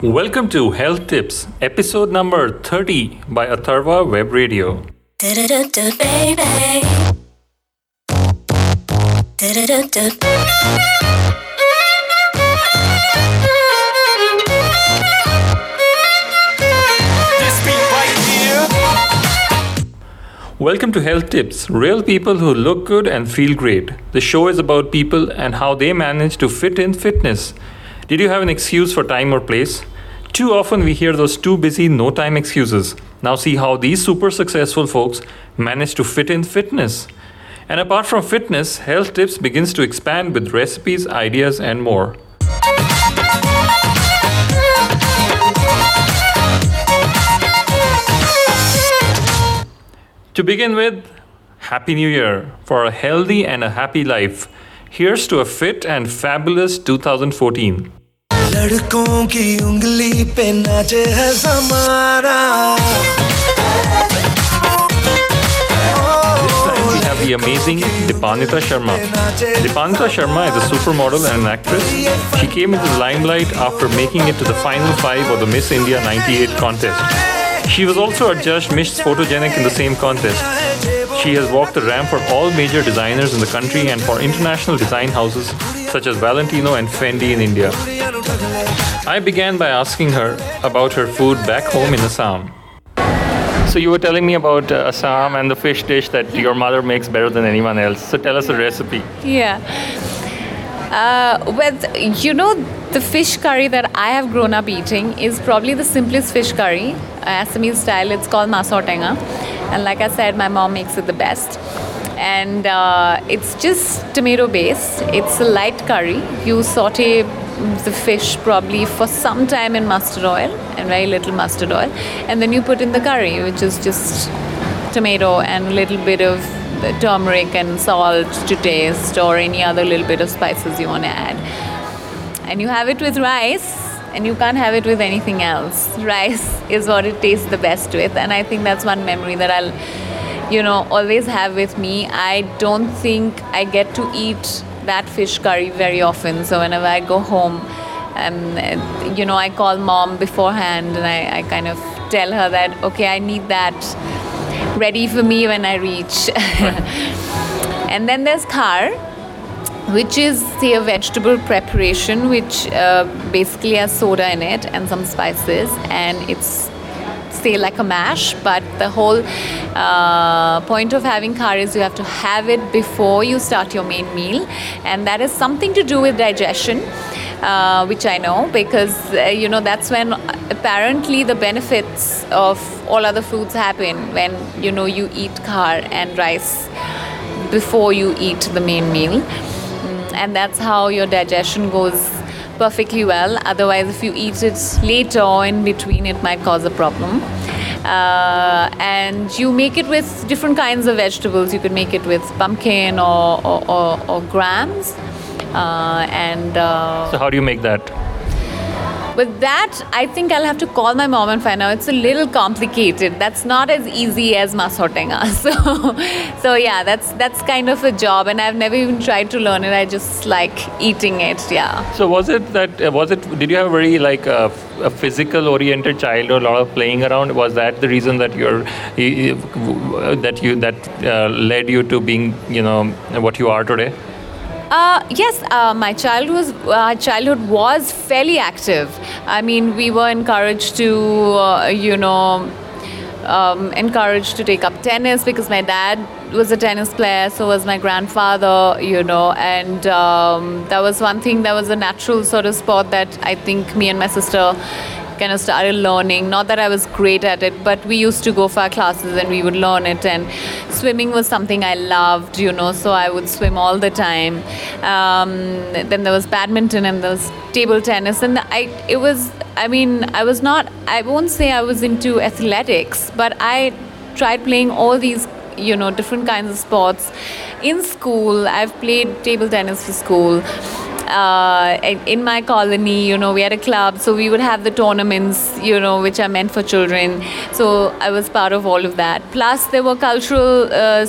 Welcome to Health Tips, episode number 30 by Atharva Web Radio. Do-do-do-do, baby. Do-do-do-do. Welcome to Health Tips, real people who look good and feel great. The show is about people and how they manage to fit in fitness. Did you have an excuse for time or place? Too often we hear those too busy, no time excuses. Now see how these super successful folks manage to fit in fitness. And apart from fitness, Health Tips begins to expand with recipes, ideas, and more. To begin with, Happy New Year for a healthy and a happy life. Here's to a fit and fabulous 2014. लड़कों की उंगली पे नाचे है समारा This time we have the amazing Dipanita Sharma. Dipanita Sharma is a supermodel and an actress. She came into the limelight after making it to the final five of the Miss India 98 contest. She was also adjudged Miss Photogenic in the same contest. She has walked the ramp for all major designers in the country and for international design houses such as Valentino and Fendi in India. I began by asking her about her food back home in Assam. So you were telling me about Assam and the fish dish that your mother makes better than anyone else. So tell us a recipe. Yeah. The fish curry that I have grown up eating is probably the simplest fish curry. Assamese style, it's called masotenga. And like I said, my mom makes it the best. And it's just tomato based. It's a light curry. You saute the fish probably for some time in mustard oil and very little mustard oil. And then you put in the curry, which is just tomato and a little bit of turmeric and salt to taste, or any other little bit of spices you want to add. And you have it with rice, and you can't have it with anything else. Rice is what it tastes the best with, and I think that's one memory that I'll always have with me. I don't think I get to eat that fish curry very often, so whenever I go home, I call mom beforehand, and I kind of tell her that, okay, I need that ready for me when I reach. And then there's khar, which is, say, a vegetable preparation which basically has soda in it and some spices, and it's, say, like a mash, but the whole point of having khar is you have to have it before you start your main meal, and that is something to do with digestion, which I know, because that's when apparently the benefits of all other foods happen, when you eat khar and rice before you eat the main meal. And that's how your digestion goes perfectly well. Otherwise, if you eat it later or in between, it might cause a problem. And you make it with different kinds of vegetables. You could make it with pumpkin or grams. So how do you make that? With that, I think I'll have to call my mom and find out. It's a little complicated. That's not as easy as masotenga. So yeah, that's kind of a job, and I've never even tried to learn it. I just like eating it. Yeah. So did you have a very a physical oriented child or a lot of playing around? Was that the reason that led you to being what you are today? Yes, my childhood was fairly active. I mean, we were encouraged to, take up tennis because my dad was a tennis player, so was my grandfather, and that was one thing, that was a natural sort of sport that I think me and my sister kind of started learning. Not that I was great at it, but we used to go for our classes and we would learn it. And swimming was something I loved, so I would swim all the time. Then there was badminton and there was table tennis, and I won't say I was into athletics, but I tried playing all these different kinds of sports in school. I've played table tennis for school. In my colony, we had a club, so we would have the tournaments, which are meant for children. So I was part of all of that. Plus, there were cultural,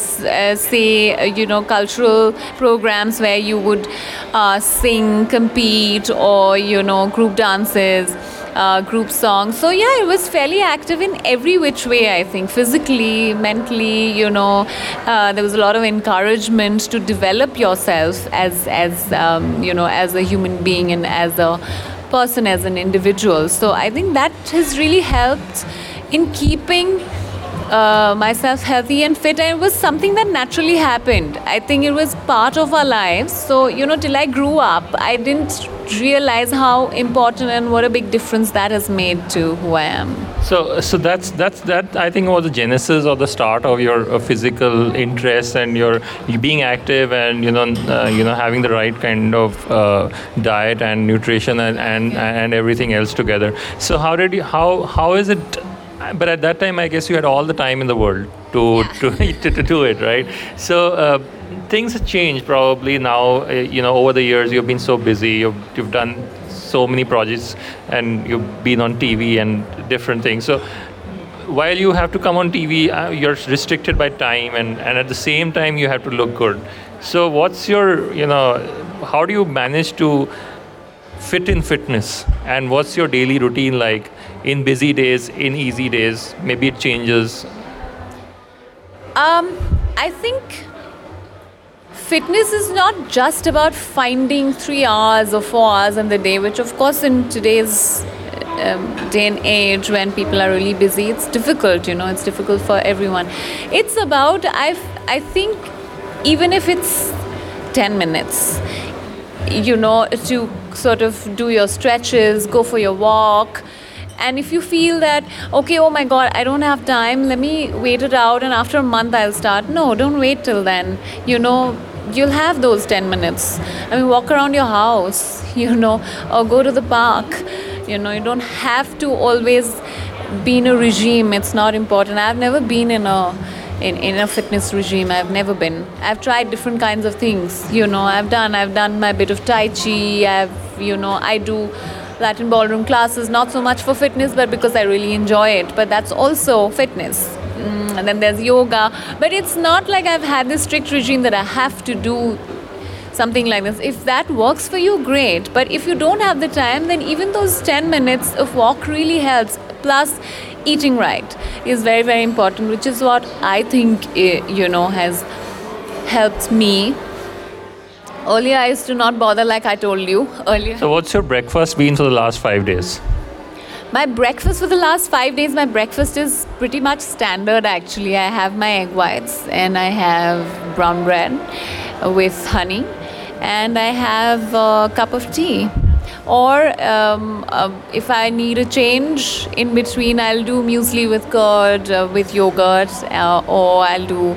cultural programs where you would sing, compete, or, group dances. group songs. So yeah, it was fairly active in every which way, I think, physically, mentally, there was a lot of encouragement to develop yourself as as a human being and as a person, as an individual. So I think that has really helped in keeping myself healthy and fit, and it was something that naturally happened. I think it was part of our lives. So till I grew up, I didn't realize how important and what a big difference that has made to who I am. So that's I think was the genesis or the start of your physical interest and you being active and having the right kind of diet and nutrition and everything else together. So how is it? But at that time, I guess you had all the time in the world to do it, right? So things have changed probably now. Over the years, you've been so busy. You've done so many projects, and you've been on TV and different things. So while you have to come on TV, you're restricted by time, and at the same time, you have to look good. So what's your, how do you manage to fit in fitness, and what's your daily routine like in busy days, in easy days? Maybe it changes. I think fitness is not just about finding 3 hours or 4 hours in the day, which of course in today's day and age when people are really busy, it's difficult, it's difficult for everyone. It's about, I think, even if it's 10 minutes, to sort of do your stretches, go for your walk. And if you feel that, okay, oh my God, I don't have time, let me wait it out and after a month I'll start. No, don't wait till then. You'll have those 10 minutes. I mean, walk around your house, or go to the park. You don't have to always be in a regime. It's not important. I've never been in a fitness regime. I've never been. I've tried different kinds of things. I've done my bit of Tai Chi. I do Latin ballroom classes, not so much for fitness, but because I really enjoy it. But that's also fitness. And then there's yoga. But it's not like I've had this strict regime that I have to do something like this. If that works for you, great. But if you don't have the time, then even those 10 minutes of walk really helps. Plus, eating right is very, very important, which is what I think, has helped me. Earlier, I used to not bother, like I told you earlier. So what's your breakfast been for the last 5 days? My breakfast for the last 5 days, my breakfast is pretty much standard actually. I have my egg whites and I have brown bread with honey and I have a cup of tea. Or if I need a change in between, I'll do muesli with curd, with yogurt, or I'll do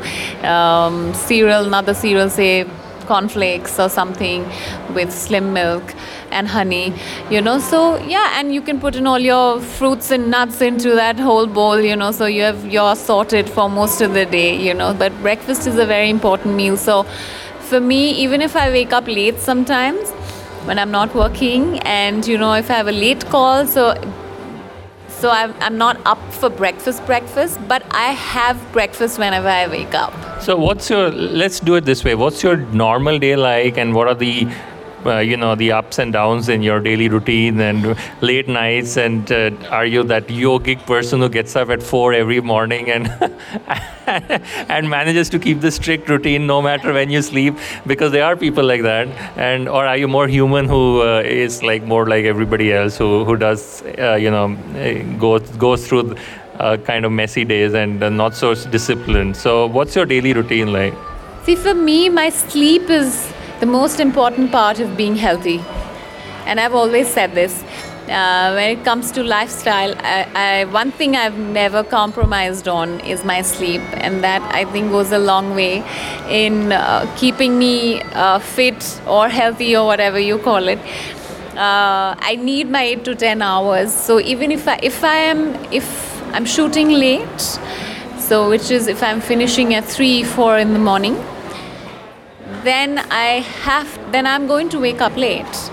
another cereal, say cornflakes or something with slim milk and honey, so yeah, and you can put in all your fruits and nuts into that whole bowl, so you're sorted for most of the day, but breakfast is a very important meal. So for me, even if I wake up late sometimes when I'm not working and if I have a late call, so I'm not up for breakfast, but I have breakfast whenever I wake up. So let's do it this way. What's your normal day like, and what are the the ups and downs in your daily routine and late nights, and are you that yogic person who gets up at 4 every morning and and manages to keep the strict routine no matter when you sleep? Because there are people like that. And or are you more human who is like more like everybody else who does goes through kind of messy days and not so disciplined? So what's your daily routine like? See, for me, my sleep is the most important part of being healthy. And I've always said this. When it comes to lifestyle, one thing I've never compromised on is my sleep. And that, I think, goes a long way in keeping me fit or healthy or whatever you call it. I need my 8 to 10 hours. So even if I'm shooting late, so which is if I'm finishing at 3-4 in the morning, then I'm going to wake up late.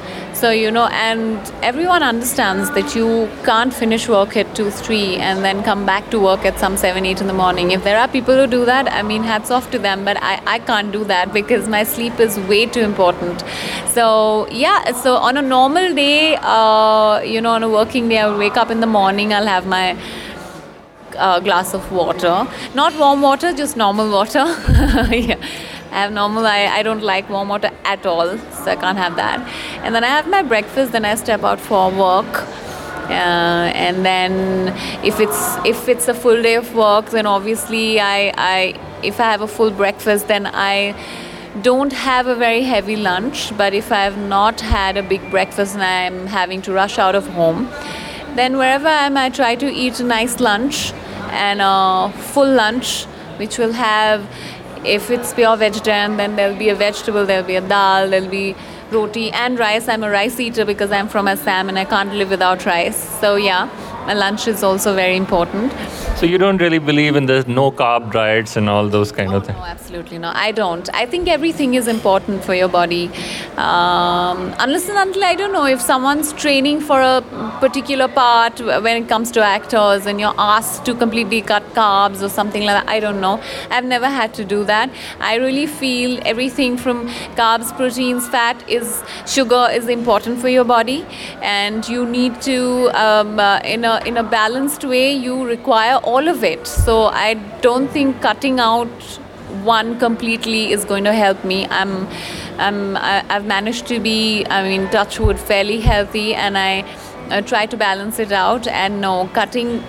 So, and everyone understands that you can't finish work at 2, 3 and then come back to work at some 7, 8 in the morning. If there are people who do that, I mean, hats off to them, but I can't do that because my sleep is way too important. So, so on a normal day, on a working day, I will wake up in the morning, I'll have my glass of water. Not warm water, just normal water. Yeah. I have normal, I don't like warm water at all, so I can't have that. And then I have my breakfast, then I step out for work. And then if it's a full day of work, then obviously if I have a full breakfast, then I don't have a very heavy lunch. But if I have not had a big breakfast and I'm having to rush out of home, then wherever I am, I try to eat a nice lunch and a full lunch, which will have, if it's pure vegetarian, then there'll be a vegetable, there'll be a dal, there'll be roti and rice. I'm a rice eater because I'm from Assam and I can't live without rice. So yeah, my lunch is also very important. So you don't really believe in the no carb diets and all those kind of things? No, absolutely no. I don't. I think everything is important for your body. Unless and until, I don't know, if someone's training for a particular part when it comes to actors and you're asked to completely cut carbs or something like that, I don't know. I've never had to do that. I really feel everything from carbs, proteins, fat, sugar is important for your body, and you need to, in a balanced way, you require all of it. So I don't think cutting out one completely is going to help me. I've managed to be, touch wood, fairly healthy, and I try to balance it out. And no, cutting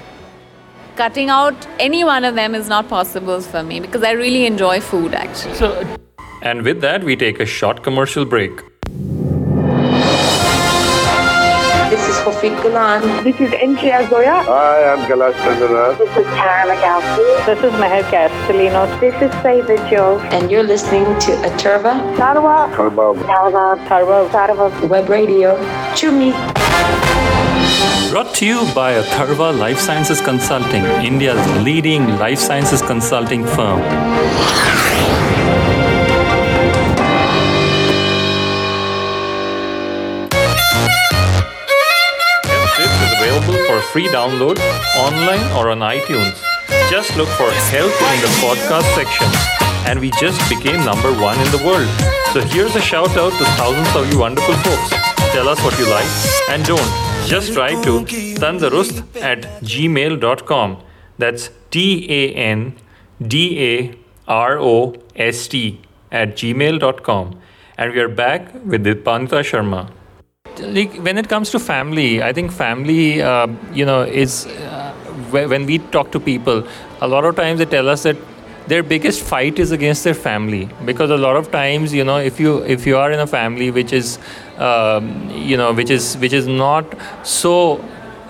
out any one of them is not possible for me because I really enjoy food actually. And with that, we take a short commercial break. This is Hofi Gulan. This is N.J. Azoya. Hi, I'm Kailash Chandra. This is Tara McAlphy. This is Meher Castellino. This is Saida Joe. And you're listening to Atharva Web Radio. Chumi. Brought to you by Atharva Life Sciences Consulting, India's leading life sciences consulting firm. For a free download online or on iTunes. Just look for Health in the podcast section, and we just became number 1 in the world. So here's a shout out to thousands of you wonderful folks. Tell us what you like and don't. Just write to tandarost@gmail.com. That's TANDAROST@gmail.com. And we are back with Dipanita Sharma. Like, when it comes to family, I think family, is when we talk to people, a lot of times they tell us that their biggest fight is against their family, because a lot of times, if you are in a family which is, which is not so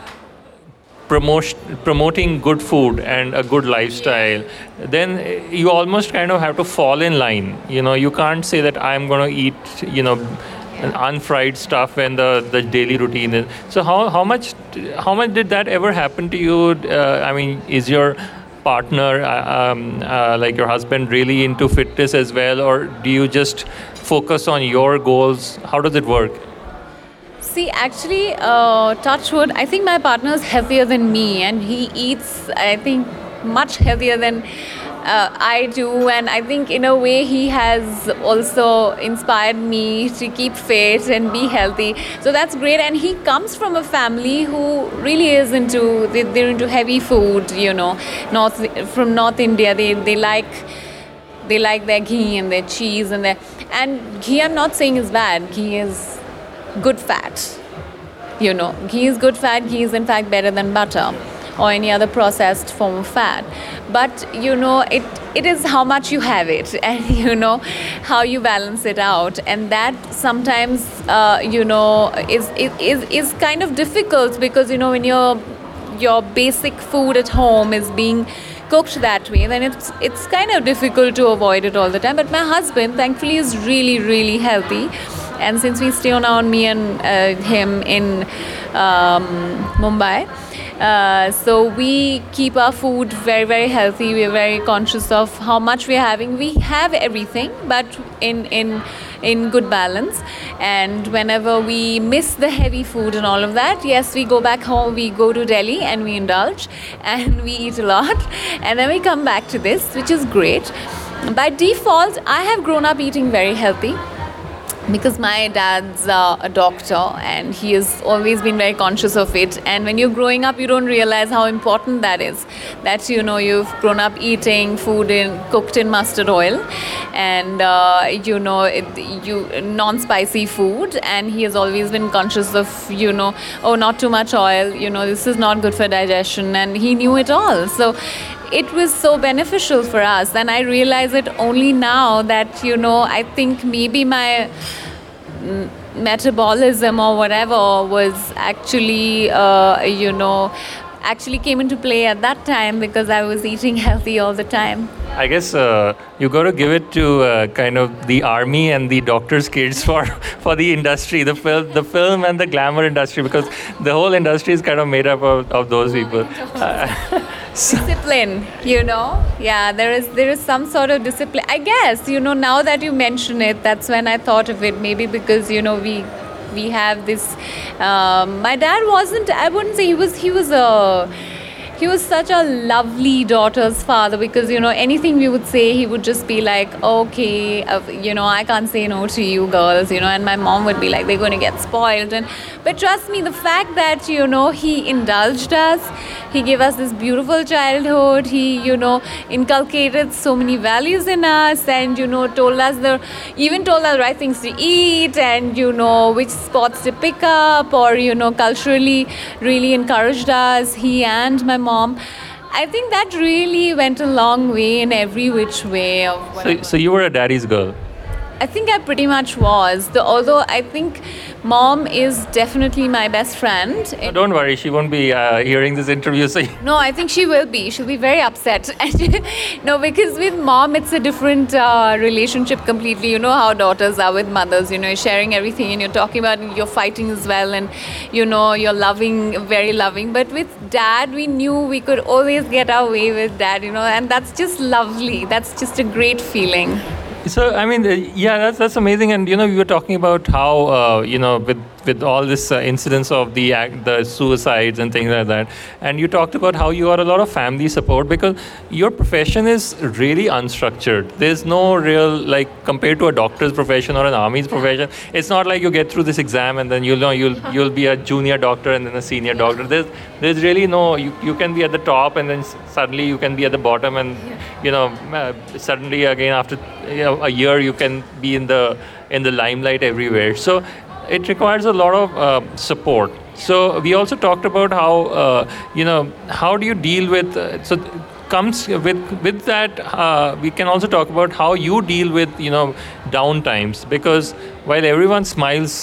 promoting good food and a good lifestyle, then you almost kind of have to fall in line. You can't say that I'm going to eat, unfried stuff when the daily routine is. So how much did that ever happen to you? Is your partner, like your husband, really into fitness as well, or do you just focus on your goals? How does it work? See, actually, touch wood, I think my partner is healthier than me, and he eats, I think, much healthier than I do, and I think in a way he has also inspired me to keep fit and be healthy. So that's great, and he comes from a family who really is they're into heavy food, from North India. They like their ghee and their cheese and ghee, I'm not saying is bad. Ghee is good fat. Ghee is good fat. Ghee is in fact better than butter or any other processed form of fat. But it is how much you have it, and how you balance it out, and that sometimes is kind of difficult, because when your basic food at home is being cooked that way, then it's kind of difficult to avoid it all the time. But my husband, thankfully, is really, really healthy, and since we stay on me and him in Mumbai, so we keep our food very, very healthy. We're very conscious of how much we're having. We have everything, but in in good balance. And whenever we miss the heavy food and all of that, yes, we go back home, we go to Delhi and we indulge and we eat a lot. And then we come back to this, which is great. By default, I have grown up eating very healthy, because my dad's a doctor and he has always been very conscious of it. And when you're growing up, you don't realize how important that is, that you've grown up eating food cooked in mustard oil and non-spicy food, and he has always been conscious of not too much oil, this is not good for digestion, and he knew it all. So it was so beneficial for us. And I realize it only now that, I think maybe my metabolism or whatever was actually, actually came into play at that time, because I was eating healthy all the time. I guess you got to give it to kind of the army and the doctor's kids for the industry, the film and the glamour industry, because the whole industry is kind of made up of those people. Discipline, yeah, there is some sort of discipline, I guess. Now that you mention it, that's when I thought of it. Maybe because we have this. My dad wasn't. I wouldn't say he was such a lovely daughter's father, because anything we would say, he would just be like, okay, I can't say no to you girls, and my mom would be like, they're going to get spoiled. But trust me, the fact that he indulged us, he gave us this beautiful childhood, he inculcated so many values in us, and told us the right things to eat, and which spots to pick up, or culturally really encouraged us, he and my mom. I think that really went a long way in every which way of So you were a daddy's girl? I think I pretty much was. Although I think mom is definitely my best friend. Don't worry, she won't be hearing this interview. So no, I think she will be. She'll be very upset. No, because with mom, it's a different relationship completely. You know how daughters are with mothers. You're sharing everything, and you're talking about, and you're fighting as well, and you're loving, very loving. But with dad, we knew we could always get our way with dad. And that's just lovely. That's just a great feeling. So, I mean, that's amazing. And, we were talking about how, with all this incidents of the suicides and things like that. And you talked about how you are a lot of family support, because your profession is really unstructured. There's no real, compared to a doctor's profession or an army's profession, it's not like you get through this exam and then you'll be a junior doctor and then a senior doctor. There's really no, you can be at the top and then suddenly you can be at the bottom, and, suddenly again after a year you can be in the limelight everywhere. So it requires a lot of support. So we also talked about how how do you deal with comes with that. We can also talk about how you deal with down times, because while everyone smiles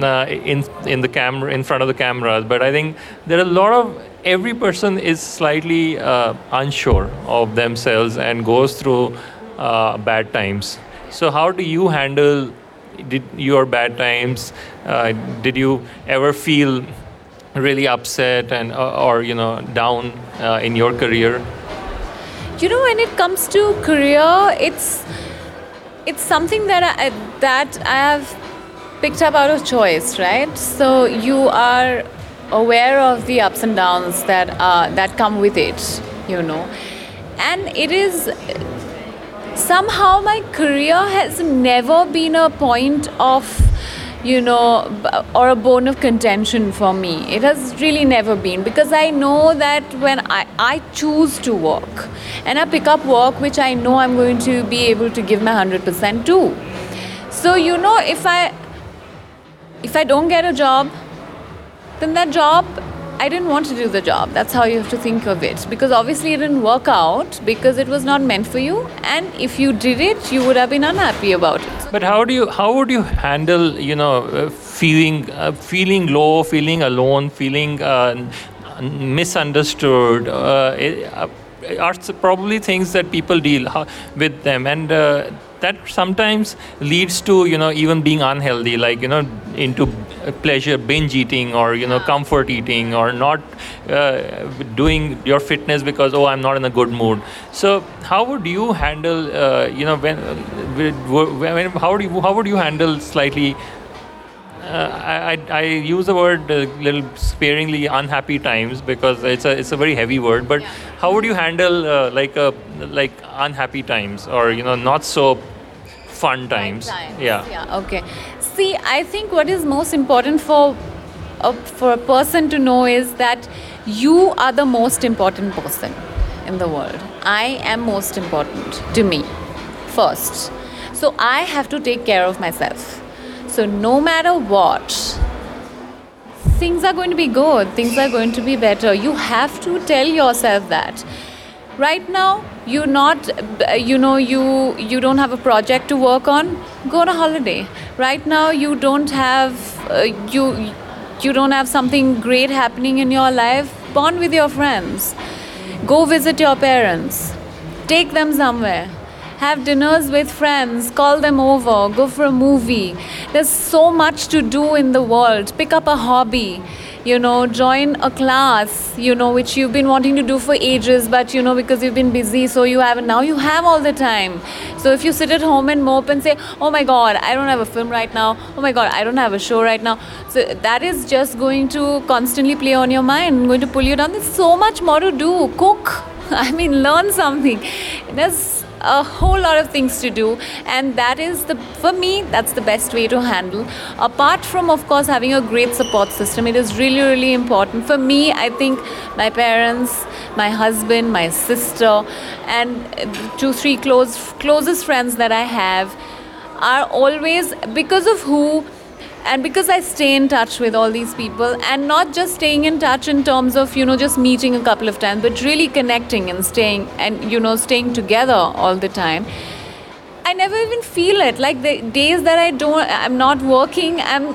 in the camera, in front of the cameras, but I think there are a lot of, every person is slightly unsure of themselves and goes through bad times. So how do you handle your bad times? Did you ever feel really upset and or down in your career? When it comes to career, it's something that I have picked up out of choice, right? So you are aware of the ups and downs that come with it, and it is. Somehow my career has never been a point of, or a bone of contention for me. It has really never been, because I know that when I choose to work and I pick up work which I know I'm going to be able to give my 100% to. So, if I don't get a job, then that job, I didn't want to do the job. That's how you have to think of it. Because obviously it didn't work out because it was not meant for you. And if you did it, you would have been unhappy about it. But how would you handle, feeling low, feeling alone, feeling misunderstood? are probably things that people deal with them, and that sometimes leads to even being unhealthy, like into pleasure binge eating, or comfort eating, or not doing your fitness because I'm not in a good mood. So how would you handle how would you handle slightly I use the word a little sparingly, unhappy times, because it's a very heavy word. But how would you handle like unhappy times, or not so fun times? Yeah. Okay. See, I think what is most important for a person to know is that you are the most important person in the world. I am most important to me first. So I have to take care of myself. So no matter what, things are going to be good, things are going to be better. You have to tell yourself that. Right now, you're not, you don't have a project to work on, go on a holiday. Right now, you don't have, you don't have something great happening in your life, bond with your friends. Go visit your parents. Take them somewhere. Have dinners with friends, call them over, go for a movie. There's so much to do in the world. Pick up a hobby, join a class, which you've been wanting to do for ages, but because you've been busy, so you haven't. Now you have all the time. So if you sit at home and mope and say, oh my God, I don't have a film right now. Oh my God, I don't have a show right now. So that is just going to constantly play on your mind, going to pull you down. There's so much more to do. Cook. Learn something. There's a whole lot of things to do, and for me, that's the best way to handle. Apart from, of course, having a great support system, it is really, really important. For me, I think my parents, my husband, my sister, and 2-3 closest friends that I have are always, because of who and because I stay in touch with all these people, and not just staying in touch in terms of just meeting a couple of times, but really connecting and staying staying together all the time. I never even feel it. Like the days that I'm not working, I'm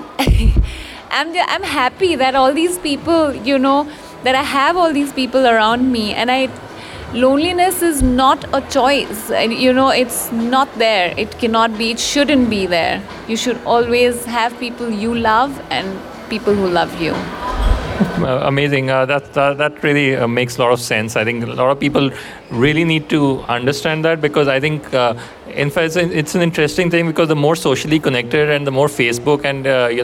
happy that all these people, that I have all these people around me, and loneliness is not a choice. It's not there. It cannot be. It shouldn't be there. You should always have people you love and people who love you. Amazing. That really makes a lot of sense. I think a lot of people really need to understand that, because I think, in fact, it's an interesting thing, because the more socially connected and the more Facebook and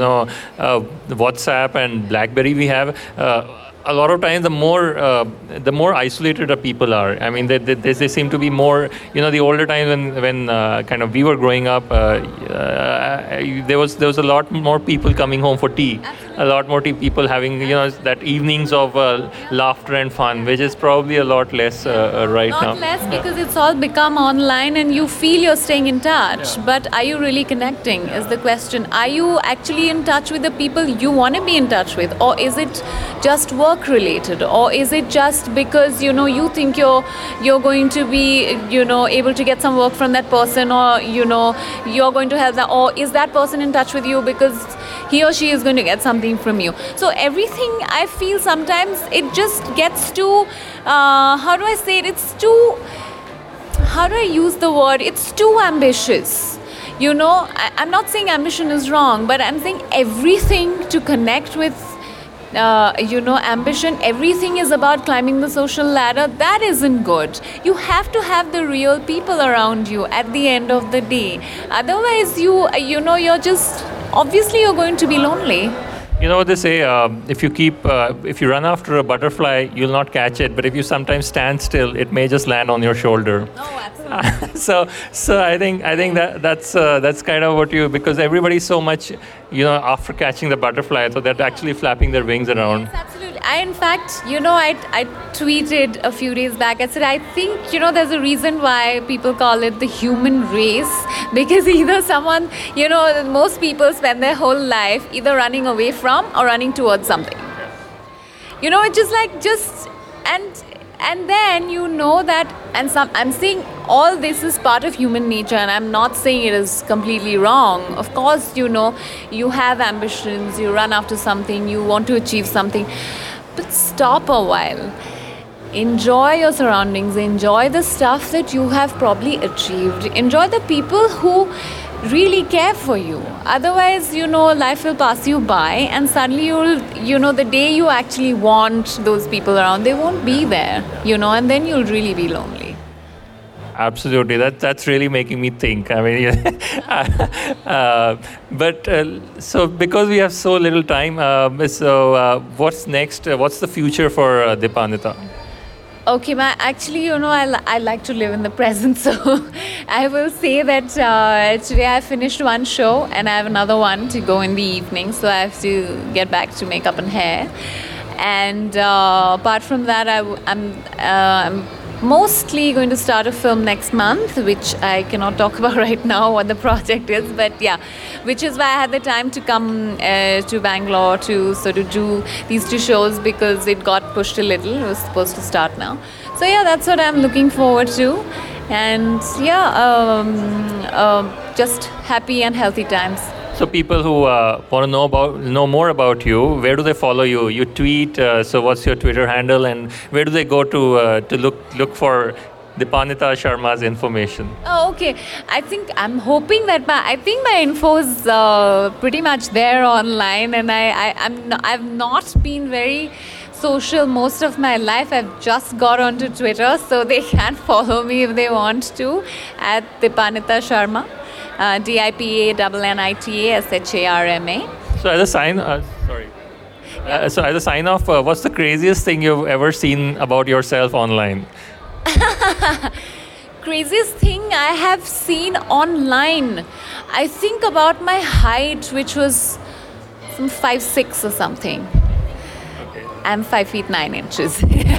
WhatsApp and BlackBerry we have, a lot of times the more isolated the people are. They seem to be more, the older times when kind of we were growing up, there was a lot more people coming home for tea. Absolutely. A lot more people having that evenings of laughter and fun, which is probably a lot less right now. Not less, because it's all become online and you feel you're staying in touch. Yeah. But are you really connecting is the question. Are you actually in touch with the people you want to be in touch with, or is it just work related, or is it just because you think you're going to be able to get some work from that person, or you're going to help that, or is that person in touch with you because he or she is going to get something from you? So everything, I feel sometimes it just gets too how do I say it, how do I use the word, it's too ambitious. I'm not saying ambition is wrong, but I'm saying everything to connect with ambition, everything is about climbing the social ladder. That isn't good. You have to have the real people around you at the end of the day. Otherwise, you're just, obviously you're going to be lonely. You know what they say, if you run after a butterfly, you'll not catch it. But if you sometimes stand still, it may just land on your shoulder. Oh, absolutely. so I think that's kind of what because everybody's so much, after catching the butterfly, so they're actually flapping their wings around. Yes, absolutely. In fact, I tweeted a few days back. I said, I think, there's a reason why people call it the human race, because either someone, most people spend their whole life either running away from or running towards something. It's just and then that, and I'm saying all this is part of human nature, and I'm not saying it is completely wrong. Of course, you have ambitions, you run after something, you want to achieve something, but stop a while. enjoy your surroundings, enjoy the stuff that you have probably achieved, enjoy the people who really care for you. Otherwise, life will pass you by, and suddenly the day you actually want those people around, they won't be there, and then you'll really be lonely. Absolutely, that's really making me think. I mean, so because we have so little time, what's next? What's the future for Deepanita? Okay, actually, I like to live in the present, so I will say that today I finished one show and I have another one to go in the evening, so I have to get back to makeup and hair. And apart from that, I'm mostly going to start a film next month, which I cannot talk about right now what the project is, but yeah, which is why I had the time to come to Bangalore to sort of do these 2 shows, because it got pushed a little. It was supposed to start now. So yeah, that's what I'm looking forward to. And yeah, just happy and healthy times. So people who want to know more about you, where do they follow you? You tweet. So what's your Twitter handle, and where do they go to look for Deepanita Sharma's information? Oh, okay. I'm hoping that my info is pretty much there online, and I've not been very social most of my life. I've just got onto Twitter, so they can follow me if they want to at Deepanita Sharma. DIPANNITASHARMA. So as a sign, So as a sign off, what's the craziest thing you've ever seen about yourself online? Craziest thing I have seen online, I think about my height, which was some 5'6" or something. Okay. I'm 5 feet 9 inches.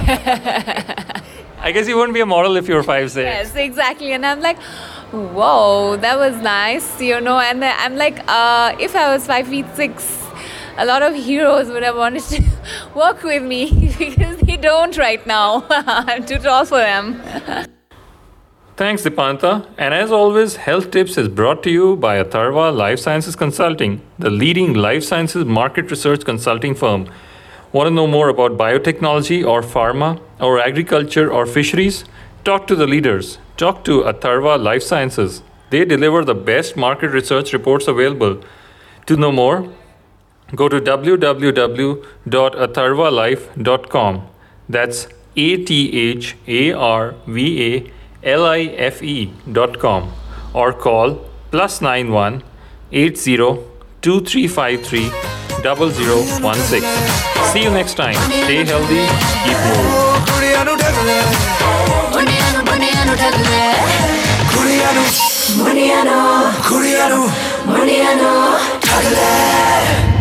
I guess you wouldn't be a model if you were 5'6". Yes, exactly. And I'm like, whoa, that was nice, And I'm like, if I was 5'6", a lot of heroes would have wanted to work with me because they don't right now. I'm too tall for them. Thanks, Deepanita. And as always, Health Tips is brought to you by Atharva Life Sciences Consulting, the leading life sciences market research consulting firm. Want to know more about biotechnology or pharma or agriculture or fisheries? Talk to the leaders. Talk to Atharva Life Sciences. They deliver the best market research reports available. To know more, go to www.atharvalife.com. That's ATHARVALIFE.com, or call +91 80 2353 0016. See you next time. Stay healthy, keep moving. Kuriano,